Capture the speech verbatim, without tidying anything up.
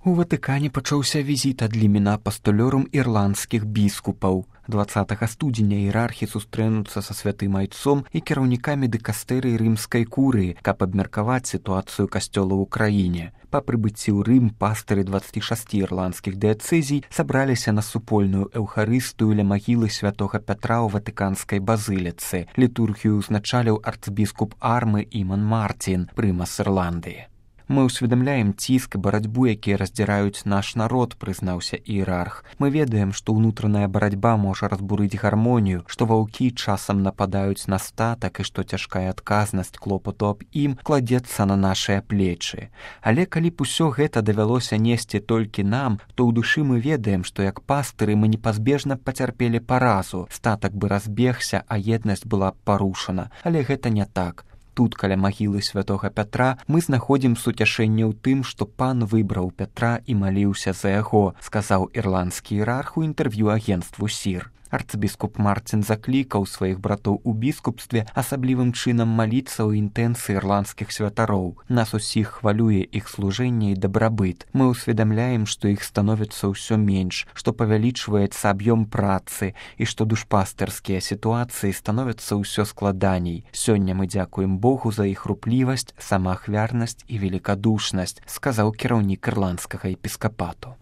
У Ватыкане пачаўся візіт ад лімена апастолёрум ірландскіх біскупаў. дваццатага студзеня іерархі сустрэнуцца са святым айцом і кіраўнікамі дыкастэрыі рымскай курыі, каб абмеркаваць сітуацыю касцёла ў краіне. Па прыбыцці ў Рым пастыры дваццаці шасці ірландскіх дыяцэзій сабраліся на супольную эўхарыстыю ля магілы святога Пятра ў ватыканскай базыліцы. Літургію ўзначаліў арцбіскуп Армы Іман Мартін, прымас Ірландыі. Мы ўсведамляем ціск і барацьбу, якія раздзіраюць наш народ, прызнаўся іерарх. Мы ведаем, што ўнутраная барацьба можа разбурыць гармонію, што ваўкі часам нападаюць на статак і што цяжкая адказнасць клопату аб ім кладзецца на нашыя плечы. Але калі б усё гэта давялося несці толькі нам, то ў душы мы ведаем, што як пастыры мы непазбежна пацярпелі паразу, статак бы разбегся, а еднасць была б парушана. Але гэта не так. Тут, каля магілы святога Пятра, мы знаходзім суцяшэнне ў тым, што пан выбраў Пятра і маліўся за яго, сказаў ірландскі іерарх у інтэрв'ю агенцтву сір. Арцбіскуп Мартін заклікаў сваіх братоў у біскупстве асаблівым чынам маліцца ў інтэнцыі ірландскіх святароў. Нас усіх хвалюе іх служэнне і дабрабыт. Мы ўсведамляем, што іх становіцца ўсё менш, што павялічваецца аб'ём працы і што душпастырскія сітуацыі становяцца ўсё складаней. Сёння мы дзякуем Богу за іх руплівасць, самаахвярнасць і велікадушнасць, сказаў кіраўнік ірландскага епіскапату.